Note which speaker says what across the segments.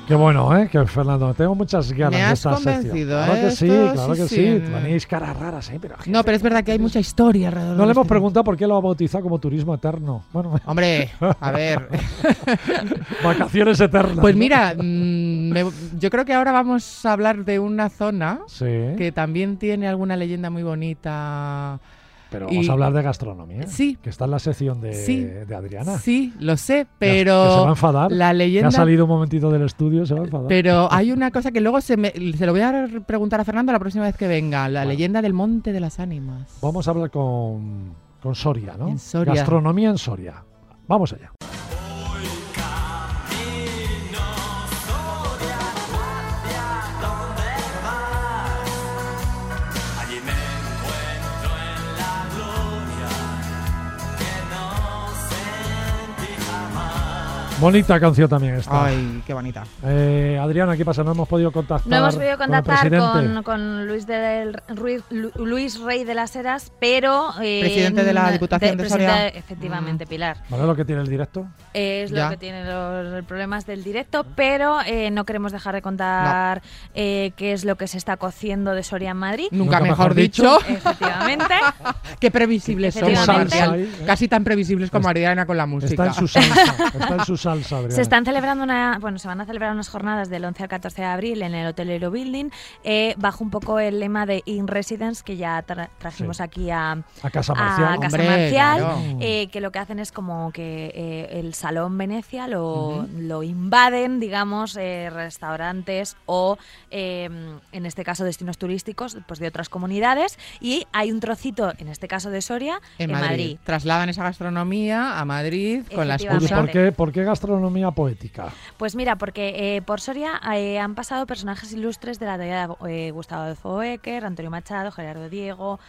Speaker 1: Qué bueno, que Fernando, tengo muchas ganas
Speaker 2: Me
Speaker 1: de
Speaker 2: has
Speaker 1: esta
Speaker 2: convencido,
Speaker 1: sección. Claro que sí.
Speaker 2: sí.
Speaker 1: Tenéis caras raras, Pero
Speaker 2: no, pero es verdad que hay mucha historia alrededor.
Speaker 1: No le hemos
Speaker 2: este
Speaker 1: preguntado por qué lo ha bautizado como turismo eterno. Bueno,
Speaker 2: hombre, a ver.
Speaker 1: Vacaciones eternas.
Speaker 2: Pues mira, yo creo que ahora vamos a hablar de una zona que también tiene alguna leyenda muy bonita.
Speaker 1: Pero vamos a hablar de gastronomía.
Speaker 2: Sí.
Speaker 1: Que está en la sección de Adriana.
Speaker 2: Sí, lo sé, pero...
Speaker 1: Que se va a enfadar.
Speaker 2: La leyenda...
Speaker 1: Que ha salido un momentito del estudio, se va a enfadar.
Speaker 2: Pero hay una cosa que luego se lo voy a preguntar a Fernando la próxima vez que venga. La leyenda del Monte de las Ánimas.
Speaker 1: Vamos a hablar con Soria, ¿no?
Speaker 2: En Soria.
Speaker 1: Gastronomía en Soria. Vamos allá. Bonita canción también esta.
Speaker 2: Ay, qué bonita.
Speaker 1: Adriana, ¿qué pasa? No hemos podido contactar.
Speaker 3: No hemos podido contactar
Speaker 1: con
Speaker 3: Luis Rey de las Heras, pero...
Speaker 2: presidente de la Diputación de Soria.
Speaker 3: Efectivamente, Pilar.
Speaker 1: ¿Vale lo que tiene el directo?
Speaker 3: Es lo que tiene los problemas del directo, pero no queremos dejar de contar qué es lo que se está cociendo de Soria en Madrid.
Speaker 2: Nunca mejor dicho.
Speaker 3: Efectivamente.
Speaker 2: Qué previsibles somos. Casi tan previsibles como Adriana con la música.
Speaker 1: Está en su salsa. Adriana.
Speaker 3: Se están celebrando se van a celebrar unas jornadas del 11 al 14 de abril en el Hotel Eurobuilding, bajo un poco el lema de In Residence, que ya trajimos aquí a
Speaker 1: Casa Marcial.
Speaker 3: Claro. Que lo que hacen es como que el Salón Venecia lo invaden, digamos, restaurantes o, en este caso, destinos turísticos pues de otras comunidades, y hay un trocito, en este caso de Soria, en Madrid.
Speaker 2: Trasladan esa gastronomía a Madrid con la excusa.
Speaker 1: ¿Por qué gastronomía poética?
Speaker 3: Pues mira, porque por Soria han pasado personajes ilustres de la talla de Gustavo Adolfo Bécquer, Antonio Machado, Gerardo Diego,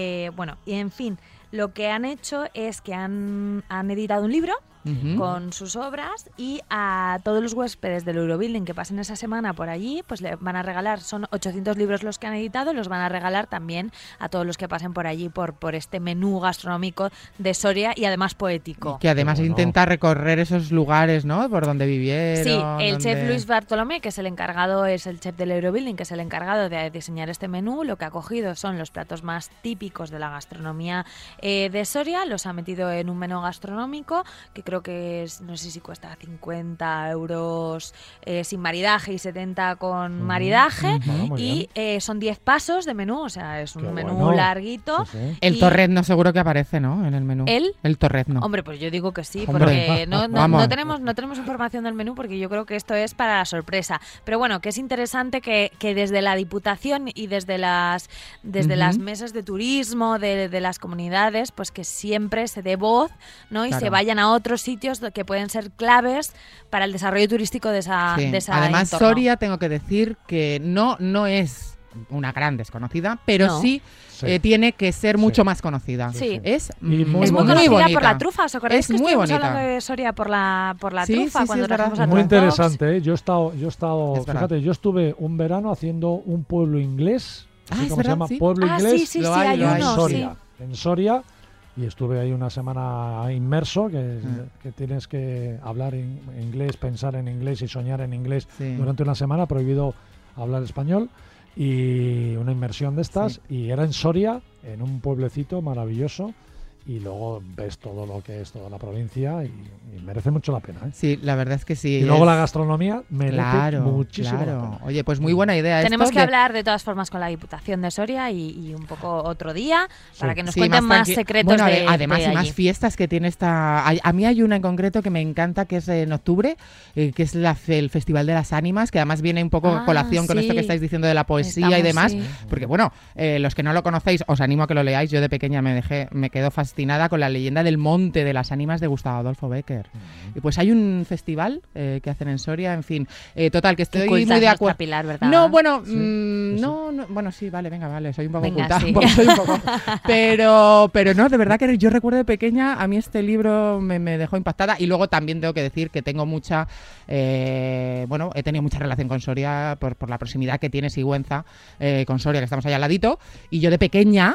Speaker 3: y en fin, lo que han hecho es que han editado un libro con sus obras, y a todos los huéspedes del Eurobuilding que pasen esa semana por allí, pues le van a regalar, son 800 libros los que han editado, los van a regalar también a todos los que pasen por allí por este menú gastronómico de Soria, y además poético.
Speaker 2: Y que además intenta recorrer esos lugares, ¿no? Por donde vivieron.
Speaker 3: Sí, el chef Luis Bartolomé, que es el chef del Eurobuilding, que es el encargado de diseñar este menú, lo que ha cogido son los platos más típicos de la gastronomía de Soria, los ha metido en un menú gastronómico que creo que es, no sé si cuesta 50 euros sin maridaje y 70 con maridaje, y son 10 pasos de menú, o sea, es un menú larguito.
Speaker 1: Sí, sí.
Speaker 2: El torrezno seguro que aparece, ¿no? En el menú. El torrezno.
Speaker 3: Hombre, pues yo digo que sí, porque no tenemos información del menú, porque yo creo que esto es para la sorpresa. Pero bueno, que es interesante que desde la Diputación y desde las mesas de turismo de las comunidades, pues que siempre se dé voz, ¿no? Y se vayan a otros sitios que pueden ser claves para el desarrollo turístico de esa
Speaker 2: Además,
Speaker 3: entorno.
Speaker 2: Soria, tengo que decir que no es una gran desconocida, pero sí tiene que ser mucho más conocida.
Speaker 3: Sí.
Speaker 2: Es
Speaker 3: muy conocida
Speaker 2: bonita.
Speaker 3: por la trufa. ¿Os acordáis
Speaker 2: es
Speaker 3: que
Speaker 2: muy
Speaker 3: estuvimos
Speaker 2: bonita.
Speaker 3: hablando de Soria por la trufa cuando trajimos a
Speaker 1: Muy
Speaker 3: Trufa
Speaker 1: interesante, Yo he estado, fíjate, yo estuve un verano haciendo un pueblo inglés, ¿cómo se llama? Pueblo inglés en Soria, y estuve ahí una semana inmerso, que tienes que hablar en inglés, pensar en inglés y soñar en inglés durante una semana, prohibido hablar español, y una inmersión de estas, y era en Soria, en un pueblecito maravilloso, y luego ves todo lo que es toda la provincia y merece mucho la pena, ¿eh?
Speaker 2: Sí, la verdad es que sí.
Speaker 1: Y luego la gastronomía merece muchísimo la pena.
Speaker 2: Oye, pues muy buena idea.
Speaker 3: Tenemos que hablar de todas formas con la Diputación de Soria y un poco otro día para que nos cuenten más secretos
Speaker 2: además,
Speaker 3: de
Speaker 2: más fiestas que tiene esta... A mí hay una en concreto que me encanta, que es en octubre, que es el Festival de las Ánimas, que además viene un poco a colación con esto que estáis diciendo de la poesía y demás, porque bueno, los que no lo conocéis, os animo a que lo leáis. Yo de pequeña me quedo fascinada con la leyenda del Monte de las Ánimas de Gustavo Adolfo Bécquer. Y pues hay un festival que hacen en Soria, en fin. Total, que estoy muy de acuerdo.
Speaker 3: Pilar, ¿verdad?
Speaker 2: No, bueno, no, bueno, sí, vale, soy un poco oculta.
Speaker 3: Sí.
Speaker 2: Soy un poco, pero no, de verdad que yo recuerdo de pequeña, a mí este libro me dejó impactada, y luego también tengo que decir que tengo mucha, he tenido mucha relación con Soria por la proximidad que tiene Sigüenza con Soria, que estamos allá al ladito, y yo de pequeña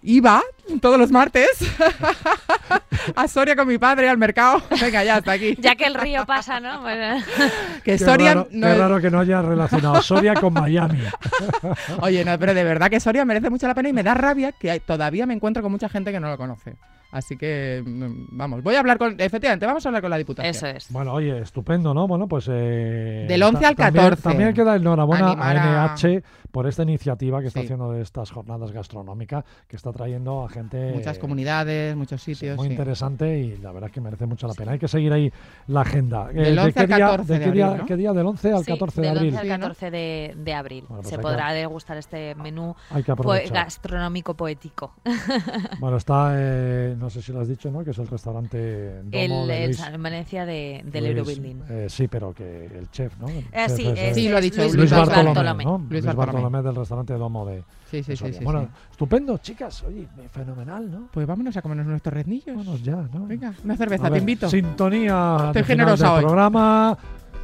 Speaker 2: iba todos los martes a Soria con mi padre al mercado. Venga, ya hasta aquí.
Speaker 3: Ya que el río pasa, ¿no? Bueno.
Speaker 2: Que Soria
Speaker 1: raro, qué raro que no haya relacionado Soria con Miami.
Speaker 2: Oye, no, pero de verdad que Soria merece mucho la pena y me da rabia que todavía me encuentro con mucha gente que no lo conoce. Así que, vamos, efectivamente, vamos a hablar con la Diputación.
Speaker 3: Eso es.
Speaker 1: Bueno, oye, estupendo, ¿no? Bueno, pues...
Speaker 2: del 11 al 14.
Speaker 1: También queda enhorabuena a NH por esta iniciativa que está haciendo de estas jornadas gastronómicas, que está trayendo a gente...
Speaker 2: Muchas comunidades, muchos sitios.
Speaker 1: Muy interesante y la verdad es que merece mucho la pena. Hay que seguir ahí la agenda.
Speaker 2: Del 11 al 14 de abril, ¿no?
Speaker 1: ¿Qué día? ¿Del 11 al 14 de abril?
Speaker 3: Del 11 al 14 de abril. Bueno, pues se podrá degustar este menú gastronómico poético.
Speaker 1: Bueno, está... no sé si lo has dicho, ¿no? Que es el restaurante Domo de Luis,
Speaker 3: en Venecia del Eurobuilding.
Speaker 1: Sí, pero que el chef, ¿no?
Speaker 2: Sí, lo ha dicho
Speaker 3: Luis
Speaker 1: Bartolomé, ¿no?
Speaker 2: Luis Bartolomé
Speaker 1: del restaurante Domo de...
Speaker 2: Sí.
Speaker 1: Bueno, estupendo, chicas. Oye, fenomenal, ¿no?
Speaker 2: Pues vámonos a comernos nuestros reznillos.
Speaker 1: Vámonos ya, ¿no?
Speaker 2: Venga, una cerveza, te invito.
Speaker 1: Sintonía
Speaker 2: Estoy generosa
Speaker 1: del programa.